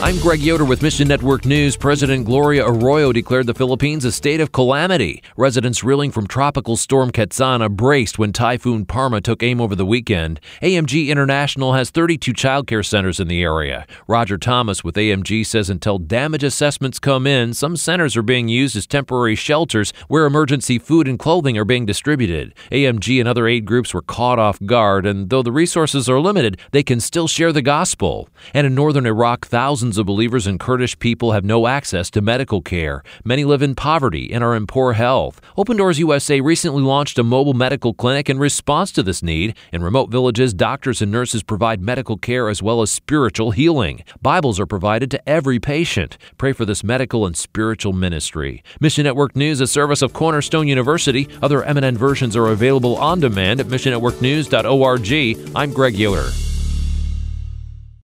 I'm Greg Yoder with Mission Network News. President Gloria Arroyo declared the Philippines a state of calamity. Residents reeling from Tropical Storm Quetzana braced when Typhoon Parma took aim over the weekend. AMG International has 32 childcare centers in the area. Roger Thomas with AMG says until damage assessments come in, some centers are being used as temporary shelters where emergency food and clothing are being distributed. AMG and other aid groups were caught off guard, and though the resources are limited, they can still share the gospel. And in northern Iraq, thousands of believers and Kurdish people have no access to medical care. Many live in poverty and are in poor health. Open Doors USA recently launched a mobile medical clinic in response to this need. In remote villages, doctors and nurses provide medical care as well as spiritual healing. Bibles are provided to every patient. Pray for this medical and spiritual ministry. Mission Network News, a service of Cornerstone University. Other MNN versions are available on demand at missionnetworknews.org. I'm Greg Yoder.